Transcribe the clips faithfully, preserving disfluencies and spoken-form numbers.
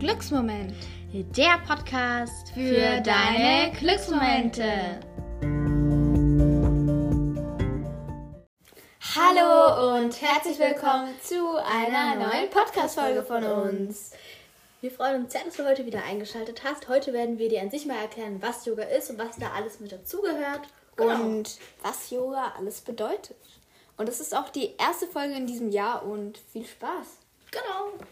Glücksmoment. Der Podcast für, für deine Glücksmomente. Hallo und herzlich willkommen zu einer neuen Podcast-Folge von uns. Wir freuen uns sehr, dass du heute wieder eingeschaltet hast. Heute werden wir dir an sich mal erklären, was Yoga ist und was da alles mit dazugehört. Genau. Und was Yoga alles bedeutet. Und es ist auch die erste Folge in diesem Jahr und viel Spaß. Genau.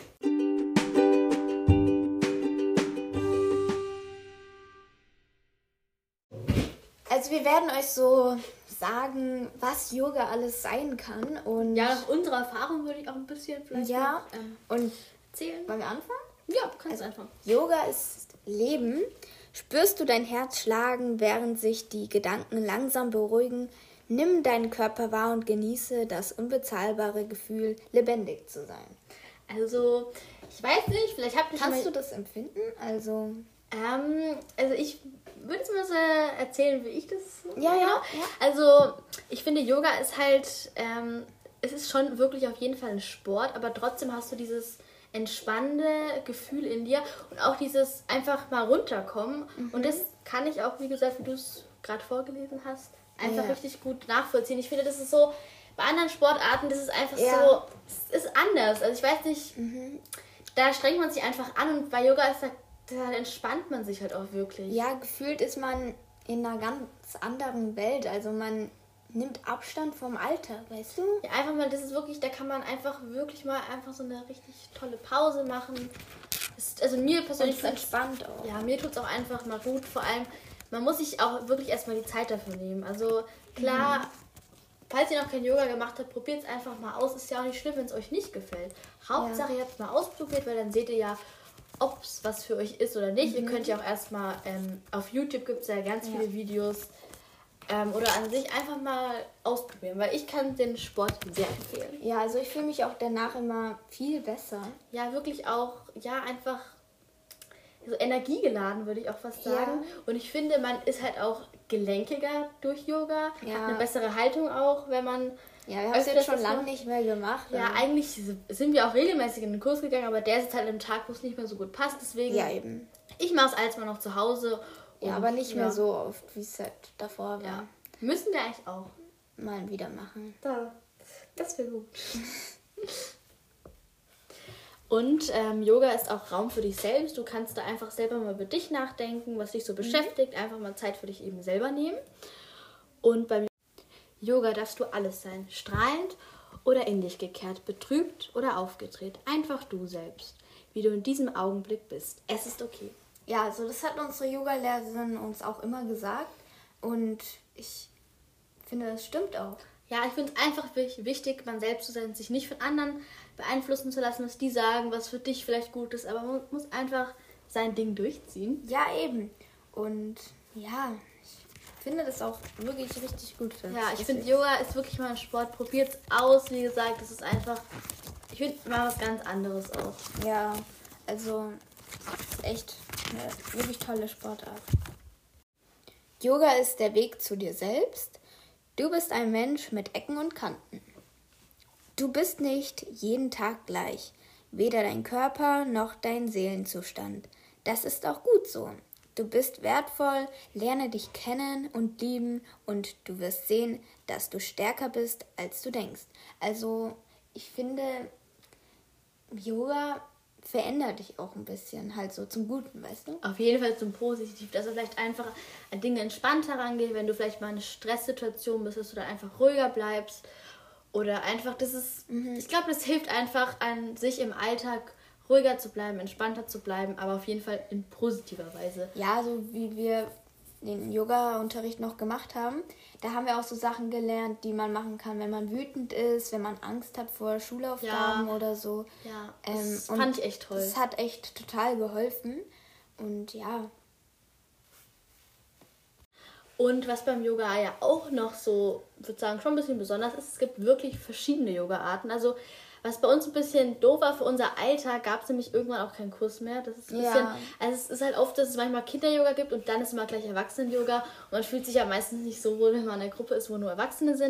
Also wir werden euch so sagen, was Yoga alles sein kann. Und ja, nach unserer Erfahrung würde ich auch ein bisschen vielleicht ja, noch, ähm, und erzählen. Wollen wir anfangen? Ja, kannst also, anfangen. Yoga ist Leben. Spürst du dein Herz schlagen, während sich die Gedanken langsam beruhigen? Nimm deinen Körper wahr und genieße das unbezahlbare Gefühl, lebendig zu sein. Also, ich weiß nicht, vielleicht habt ihr schon Kannst mal... du das empfinden? Also, ähm, also ich würde jetzt mal so erzählen, wie ich das... Ja, ja, ja. Also, ich finde, Yoga ist halt... Ähm, es ist schon wirklich auf jeden Fall ein Sport, aber trotzdem hast du dieses entspannende Gefühl in dir und auch dieses einfach mal runterkommen. Mhm. Und das kann ich auch, wie gesagt, wie du es gerade vorgelesen hast, einfach ja. richtig gut nachvollziehen. Ich finde, das ist so, bei anderen Sportarten, das ist einfach ja. so, es ist anders. Also ich weiß nicht, mhm. da strengt man sich einfach an und bei Yoga ist da, da entspannt man sich halt auch wirklich. Ja, gefühlt ist man in einer ganz anderen Welt. Also man nimmt Abstand vom Alltag, weißt du? Ja, einfach mal, das ist wirklich, da kann man einfach wirklich mal einfach so eine richtig tolle Pause machen. Das, also mir persönlich ist entspannt auch. Ja, mir tut es auch einfach mal gut. Vor allem, man muss sich auch wirklich erstmal die Zeit dafür nehmen. Also klar, mhm. falls ihr noch kein Yoga gemacht habt, probiert es einfach mal aus. Ist ja auch nicht schlimm, wenn es euch nicht gefällt. Hauptsache, ja. ihr habt es mal ausprobiert, weil dann seht ihr ja, ob es was für euch ist oder nicht. Mhm. Ihr könnt ja auch erstmal, ähm, auf YouTube gibt es ja ganz ja. viele Videos, ähm, oder an sich einfach mal ausprobieren, weil ich kann den Sport sehr empfehlen. Ja, also ich fühle mich auch danach immer viel besser. Ja, wirklich auch, ja, einfach so energiegeladen, würde ich auch fast sagen. Ja. Und ich finde, man ist halt auch gelenkiger durch Yoga, ja. hat eine bessere Haltung auch, wenn man... Ja, wir haben es jetzt schon lange nicht mehr gemacht. Ja, oder? Eigentlich sind wir auch regelmäßig in den Kurs gegangen, aber der ist jetzt halt im Tag, wo es nicht mehr so gut passt. Deswegen, ja, eben. Ich mache es alles mal noch zu Hause. Ja, aber nicht ja. mehr so oft, wie es halt davor war. Ja. Müssen wir eigentlich auch mal wieder machen. Da, das wäre gut. Und ähm, Yoga ist auch Raum für dich selbst. Du kannst da einfach selber mal über dich nachdenken, was dich so mhm. beschäftigt. Einfach mal Zeit für dich eben selber nehmen. Und beim Yoga darfst du alles sein. Strahlend oder in dich gekehrt, betrübt oder aufgedreht. Einfach du selbst, wie du in diesem Augenblick bist. Es ist okay. Ja, also das hat unsere Yoga-Lehrerin uns auch immer gesagt. Und ich finde, das stimmt auch. Ja, ich finde es einfach wichtig, man selbst zu sein, sich nicht von anderen beeinflussen zu lassen, was die sagen, was für dich vielleicht gut ist. Aber man muss einfach sein Ding durchziehen. Ja, eben. Und ja, ich finde das auch wirklich richtig gut. Ja, ich finde, Yoga ist wirklich mal ein Sport. Probiert es aus. Wie gesagt, es ist einfach, ich finde mal was ganz anderes auch. Ja, also es ist echt eine wirklich tolle Sportart. Yoga ist der Weg zu dir selbst. Du bist ein Mensch mit Ecken und Kanten. Du bist nicht jeden Tag gleich, weder dein Körper noch dein Seelenzustand. Das ist auch gut so. Du bist wertvoll, lerne dich kennen und lieben und du wirst sehen, dass du stärker bist, als du denkst. Also ich finde, Yoga verändert dich auch ein bisschen, halt so zum Guten, weißt du? Auf jeden Fall zum Positiven, dass du vielleicht einfach an Dinge entspannter rangehst, wenn du vielleicht mal in einer Stresssituation bist, dass du da einfach ruhiger bleibst oder einfach, das ist, mhm. ich glaube, das hilft einfach an sich im Alltag ruhiger zu bleiben, entspannter zu bleiben, aber auf jeden Fall in positiver Weise. Ja, so wie wir den Yoga-Unterricht noch gemacht haben, da haben wir auch so Sachen gelernt, die man machen kann, wenn man wütend ist, wenn man Angst hat vor Schulaufgaben ja. oder so. Ja, das ähm, fand ich echt toll. Das hat echt total geholfen und ja. Und was beim Yoga ja auch noch so, würde sagen, schon ein bisschen besonders ist, es gibt wirklich verschiedene Yoga-Arten. Also was bei uns ein bisschen doof war für unser Alter, gab es nämlich irgendwann auch keinen Kurs mehr. Das ist ein bisschen, ja. also es ist halt oft, dass es manchmal Kinder-Yoga gibt und dann ist immer gleich Erwachsenen-Yoga. Und man fühlt sich ja meistens nicht so wohl, wenn man in einer Gruppe ist, wo nur Erwachsene sind.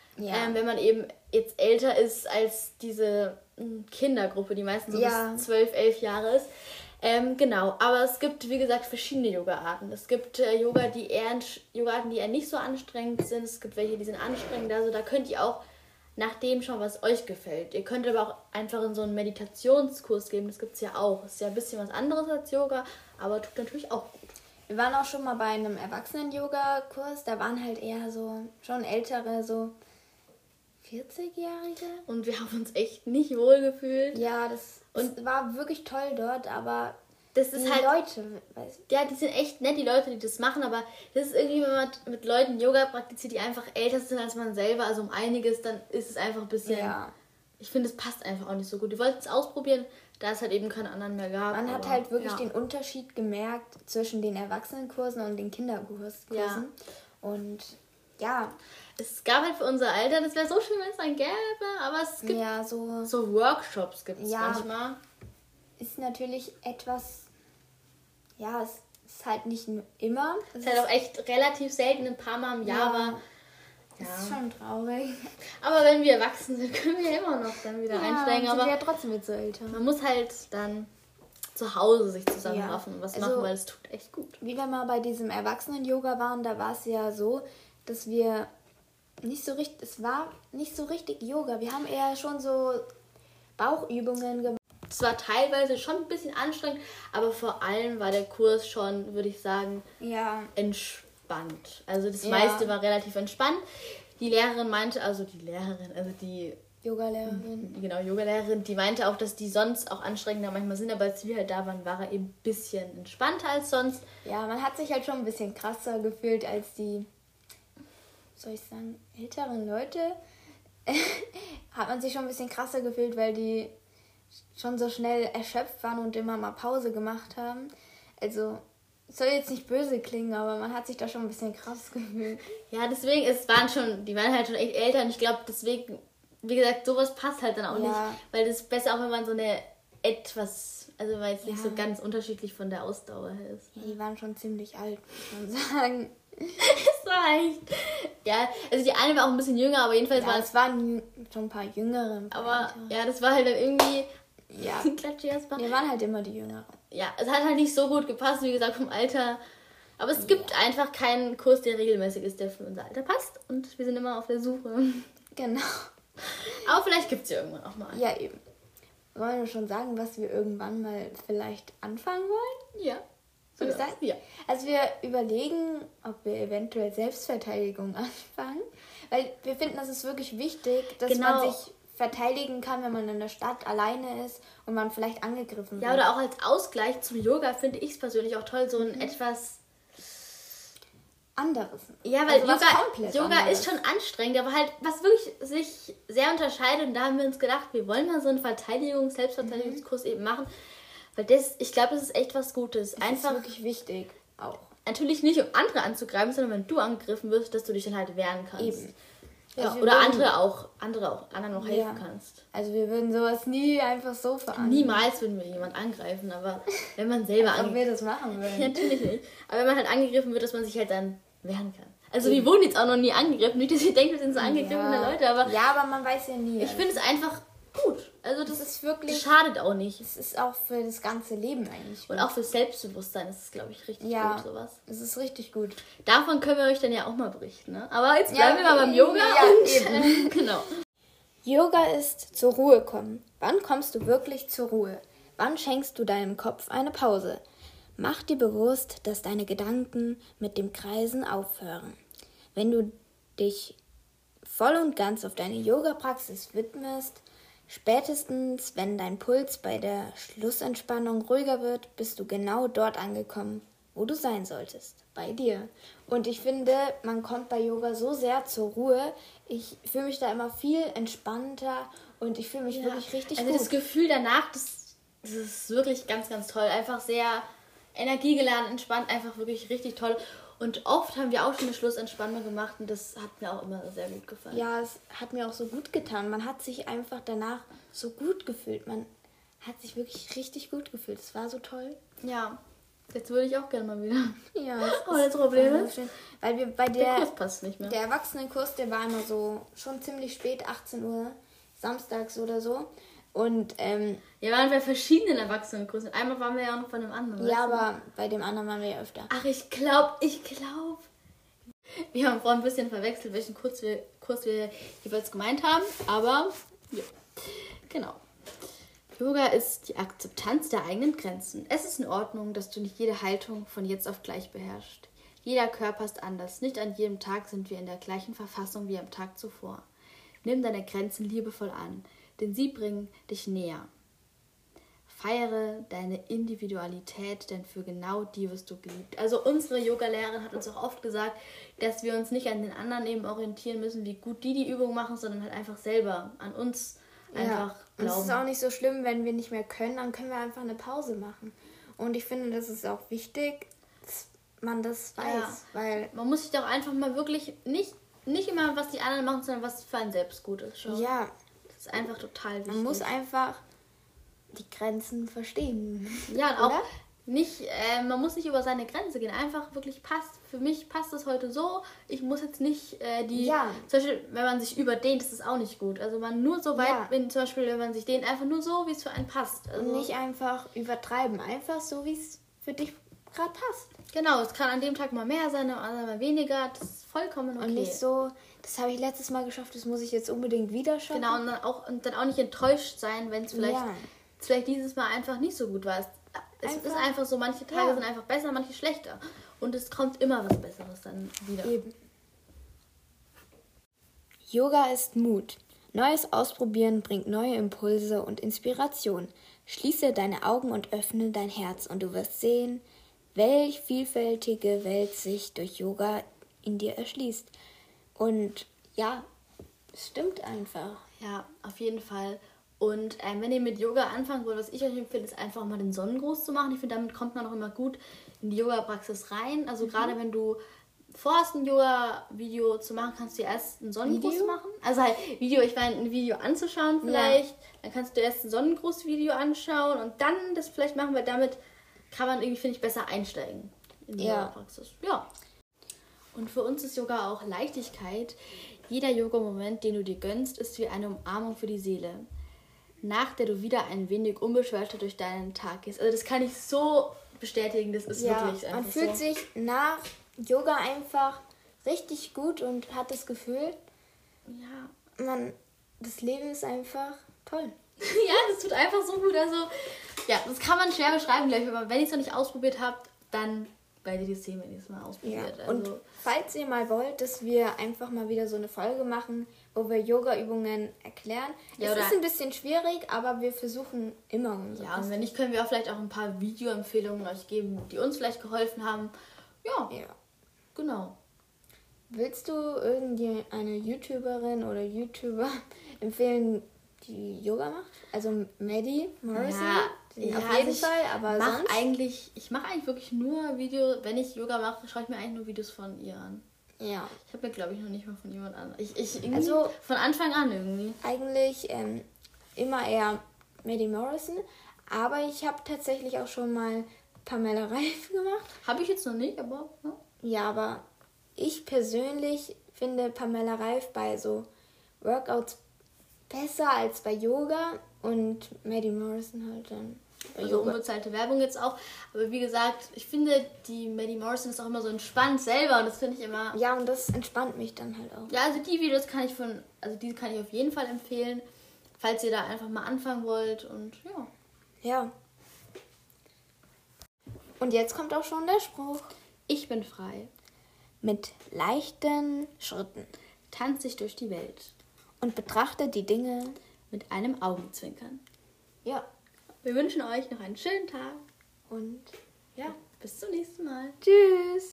Ja. Ähm, wenn man eben jetzt älter ist als diese mh, Kindergruppe, die meistens so Ja. bis zwölf, elf Jahre ist. Ähm, genau, aber es gibt, wie gesagt, verschiedene Yoga-Arten. Es gibt äh, Yoga, die eher, Yoga-Arten, die eher nicht so anstrengend sind. Es gibt welche, die sind anstrengend. Also da könnt ihr auch nach dem schauen, was euch gefällt. Ihr könnt aber auch einfach in so einen Meditationskurs geben. Das gibt es ja auch. Das ist ja ein bisschen was anderes als Yoga, aber tut natürlich auch gut. Wir waren auch schon mal bei einem Erwachsenen-Yoga-Kurs. Da waren halt eher so schon ältere, so vierzig-Jährige. Und wir haben uns echt nicht wohl gefühlt. Ja, das und war wirklich toll dort, aber das ist die halt, Leute, weiß ja, die sind echt nett, die Leute, die das machen, aber das ist irgendwie, wenn man mit Leuten Yoga praktiziert, die einfach älter sind als man selber, also um einiges, dann ist es einfach ein bisschen, ja. ich finde, es passt einfach auch nicht so gut. Die wollten es ausprobieren, da es halt eben keinen anderen mehr gab. Man hat aber, halt wirklich ja. den Unterschied gemerkt zwischen den Erwachsenenkursen und den Kinderkursen. Ja. Und ja. Es gab halt für unser Alter, das wäre so schön, wenn es dann gäbe, aber es gibt ja, so, so Workshops gibt es Ja. manchmal. ist natürlich etwas, ja, es ist halt nicht nur immer. Es ist halt auch echt relativ selten, ein paar Mal im Jahr, Ja. aber Das ja. ist schon traurig. Aber wenn wir erwachsen sind, können wir immer noch dann wieder einsteigen. Ja, sind Aber wir ja trotzdem jetzt so älter. man muss halt dann zu Hause sich zusammenraffen und was Also- machen, weil es tut echt gut. Wie wir mal bei diesem Erwachsenen-Yoga waren, da war es ja so, dass wir nicht so richtig, es war nicht so richtig Yoga. Wir haben eher schon so Bauchübungen gemacht. Es war teilweise schon ein bisschen anstrengend, aber vor allem war der Kurs schon, würde ich sagen, Ja, entspannt. Also das Ja. meiste war relativ entspannt. Die Lehrerin meinte, also die Lehrerin, also die Yogalehrerin. genau, Yogalehrerin, die meinte auch, dass die sonst auch anstrengender manchmal sind, aber als wir halt da waren, war er eben ein bisschen entspannter als sonst. Ja, man hat sich halt schon ein bisschen krasser gefühlt als die, soll ich sagen, älteren Leute. Hat man sich schon ein bisschen krasser gefühlt, weil die schon so schnell erschöpft waren und immer mal Pause gemacht haben. Also, es soll jetzt nicht böse klingen, aber man hat sich da schon ein bisschen krass gefühlt. Ja, deswegen, es waren schon, die waren halt schon echt älter und ich glaube, deswegen, wie gesagt, sowas passt halt dann auch Ja. nicht, weil das ist besser auch, wenn man so eine etwas, also weil es nicht Ja. so ganz unterschiedlich von der Ausdauer her ist. Ja, die waren schon ziemlich alt, muss man sagen. Das war echt, ja, also die eine war auch ein bisschen jünger, aber jedenfalls Ja, war es, es waren jü- schon ein paar Jüngere. ein paar aber ältere. ja, das war halt dann irgendwie, Ja. Klatsche erstmal. Wir waren halt immer die Jüngeren. Ja, es hat halt nicht so gut gepasst, wie gesagt, vom Alter. Aber es gibt einfach keinen Kurs, der regelmäßig ist, der für unser Alter passt. Und wir sind immer auf der Suche. Genau. Aber vielleicht gibt es ja irgendwann auch mal. Ja, eben. Wollen wir schon sagen, was wir irgendwann mal vielleicht anfangen wollen? Ja. Soll ich sagen? Ja. Also wir überlegen, ob wir eventuell Selbstverteidigung anfangen. Weil wir finden, das ist wirklich wichtig, dass Genau. man sich verteidigen kann, wenn man in der Stadt alleine ist und man vielleicht angegriffen Ja, wird. oder auch als Ausgleich zum Yoga finde ich es persönlich auch toll, so ein Mhm. etwas... Anderes. Ja, weil Also was Yoga, komplett Yoga anderes. ist schon anstrengend, aber halt, was wirklich sich sehr unterscheidet, und da haben wir uns gedacht, wir wollen mal so einen Verteidigungs-, Selbstverteidigungskurs eben machen, weil das, ich glaube, das ist echt was Gutes. Das Einfach, ist wirklich wichtig auch. natürlich nicht, um andere anzugreifen, sondern wenn du angegriffen wirst, dass du dich dann halt wehren kannst. Eben. Ja, Also wir oder würden- andere auch, andere auch, anderen auch helfen Ja. kannst. Also wir würden sowas nie einfach so veranstalten. Niemals würden wir jemand angreifen, aber wenn man selber Als ob angegriffen wir das machen würden. ja, natürlich nicht. Aber wenn man halt angegriffen wird, dass man sich halt dann wehren kann. Also wir wurden jetzt auch noch nie angegriffen, nicht, dass ihr denkt, wir sind so angegriffene Leute, aber ja, aber man weiß ja nie. ich finde es einfach gut. Also das, das ist wirklich, das schadet auch nicht. es ist auch für das ganze Leben eigentlich. Und auch fürs Selbstbewusstsein ist es, glaube ich, richtig Ja. gut, sowas. Es ist richtig gut. Davon können wir euch dann ja auch mal berichten, ne? Aber jetzt Ja, bleiben wir mal beim Yoga ja, und eben. äh, genau. Yoga ist zur Ruhe kommen. Wann kommst du wirklich zur Ruhe? Wann schenkst du deinem Kopf eine Pause? Mach dir bewusst, dass deine Gedanken mit dem Kreisen aufhören. Wenn du dich voll und ganz auf deine Yoga-Praxis widmest, spätestens wenn dein Puls bei der Schlussentspannung ruhiger wird, bist du genau dort angekommen, wo du sein solltest, bei dir. Und ich finde, man kommt bei Yoga so sehr zur Ruhe. Ich fühle mich da immer viel entspannter und ich fühle mich wirklich richtig also gut. das Gefühl danach, das, das ist wirklich ganz, ganz toll. Einfach sehr energiegeladen, entspannt, einfach wirklich richtig toll. Und oft haben wir auch schon eine Schlussentspannung gemacht und das hat mir auch immer sehr gut gefallen. Ja, es hat mir auch so gut getan. Man hat sich einfach danach so gut gefühlt. Man hat sich wirklich richtig gut gefühlt. Es war so toll. Ja. Jetzt würde ich auch gerne mal wieder. Ja. Aber das Problem ist, schön. Weil wir bei der der, Kurs passt nicht mehr. der Erwachsenenkurs, der war immer so schon ziemlich spät, achtzehn Uhr, samstags oder so. Und, ähm, Ja, wir waren bei verschiedenen Erwachsenenkursen. Einmal waren wir ja auch noch bei einem anderen. ja, weißt du? aber bei dem anderen waren wir ja öfter. Ach, ich glaube, ich glaube. Wir haben vorhin ein bisschen verwechselt, welchen Kurs wir, Kurs wir jeweils gemeint haben. Aber, ja, genau. Yoga ist die Akzeptanz der eigenen Grenzen. Es ist in Ordnung, dass du nicht jede Haltung von jetzt auf gleich beherrschst. Jeder Körper ist anders. Nicht an jedem Tag sind wir in der gleichen Verfassung wie am Tag zuvor. Nimm deine Grenzen liebevoll an, denn sie bringen dich näher. Feiere deine Individualität, denn für genau die wirst du geliebt. Also unsere Yoga-Lehrerin hat uns auch oft gesagt, dass wir uns nicht an den anderen eben orientieren müssen, wie gut die die Übung machen, sondern halt einfach selber an uns einfach Ja, und es glauben. ist auch nicht so schlimm, wenn wir nicht mehr können, dann können wir einfach eine Pause machen. Und ich finde, das ist auch wichtig, dass man das weiß, Ja. weil Man muss sich doch einfach mal wirklich nicht, nicht immer, was die anderen machen, sondern was für einen selbst gut ist. Schau. ja, Das ist einfach total wichtig. man muss einfach die Grenzen verstehen. Ja, und auch Oder? nicht, äh, man muss nicht über seine Grenze gehen. Einfach wirklich passt. Für mich passt es heute so. Ich muss jetzt nicht äh, die. Ja. Zum Beispiel, wenn man sich überdehnt, ist das auch nicht gut. Also man nur so weit, Ja. wenn zum Beispiel, wenn man sich dehnt, einfach nur so, wie es für einen passt. Also, Und nicht einfach übertreiben, einfach so, wie es für dich gerade passt. genau, es kann an dem Tag mal mehr sein, am anderen mal weniger. Das ist vollkommen okay. Und nicht so, das habe ich letztes Mal geschafft, das muss ich jetzt unbedingt wieder schaffen. Genau, und dann auch, und dann auch nicht enttäuscht sein, wenn es vielleicht, Ja. vielleicht dieses Mal einfach nicht so gut war. Es, es Einfach- ist einfach so, manche Tage Ja. sind einfach besser, manche schlechter. Und es kommt immer was Besseres dann wieder. Eben. Yoga ist Mut. Neues Ausprobieren bringt neue Impulse und Inspiration. Schließe deine Augen und öffne dein Herz und du wirst sehen, welch vielfältige Welt sich durch Yoga in dir erschließt. Und ja, es stimmt einfach. Ja, auf jeden Fall. Und ähm, wenn ihr mit Yoga anfangen wollt, was ich euch empfehle, ist einfach mal den Sonnengruß zu machen. Ich finde, damit kommt man auch immer gut in die Yoga-Praxis rein. Also gerade wenn du vorhast, ein Yoga-Video zu machen, kannst du erst einen Sonnengruß Video? machen. Also halt Video, ich meine, ein Video anzuschauen vielleicht. Dann kannst du erst ein Sonnengruß-Video anschauen und dann das vielleicht machen, weil damit kann man irgendwie, finde ich, besser einsteigen in die Ja. Yoga-Praxis. Ja. Und für uns ist Yoga auch Leichtigkeit. Jeder Yoga-Moment, den du dir gönnst, ist wie eine Umarmung für die Seele, nach der du wieder ein wenig unbeschwerter durch deinen Tag gehst. Also das kann ich so bestätigen, das ist Ja, wirklich einfach man fühlt so. sich nach Yoga einfach richtig gut und hat das Gefühl, Ja. man, das Leben ist einfach toll. Ja, das tut einfach so gut. Also, ja, das kann man schwer beschreiben, glaube ich. Aber wenn ich es noch nicht ausprobiert habe, dann werdet ihr es sehen, wenn ihr es mal Ja. ausprobiert. Und Also, falls ihr mal wollt, dass wir einfach mal wieder so eine Folge machen, wo wir Yoga-Übungen erklären. Ja, es oder- ist ein bisschen schwierig, aber wir versuchen immer unser ja, und Bestes. wenn nicht, können wir auch vielleicht auch ein paar Videoempfehlungen euch geben, die uns vielleicht geholfen haben. Ja, Ja. genau. Willst du irgendeine YouTuberin oder YouTuber empfehlen, die Yoga macht? Also Maddie Morrison? Die ja, auf also jeden ich Fall, aber mach sonst? eigentlich, ich mache eigentlich wirklich nur Video, wenn ich Yoga mache, schaue ich mir eigentlich nur Videos von ihr an. Ja, Ich habe mir, glaube ich, noch nicht mal von jemand an. Ich, ich irgendwie, Also- von Anfang an irgendwie. eigentlich ähm, immer eher Maddie Morrison, aber ich habe tatsächlich auch schon mal Pamela Reif gemacht. Habe ich jetzt noch nicht, aber ne? Ja, aber ich persönlich finde Pamela Reif bei so Workouts besser als bei Yoga und Maddie Morrison halt dann bei Also Yoga. unbezahlte Werbung jetzt auch. Aber wie gesagt, ich finde, die Maddie Morrison ist auch immer so entspannt selber und das finde ich immer... Ja, und das entspannt mich dann halt auch. Ja, also die Videos kann ich von... Also die kann ich auf jeden Fall empfehlen, falls ihr da einfach mal anfangen wollt und ja. Ja. Und jetzt kommt auch schon der Spruch. Ich bin frei. Mit leichten Schritten. Tanze ich durch die Welt. Und betrachte die Dinge. Mit einem Augenzwinkern. Ja. Wir wünschen euch noch einen schönen Tag. Und ja. Bis zum nächsten Mal. Tschüss.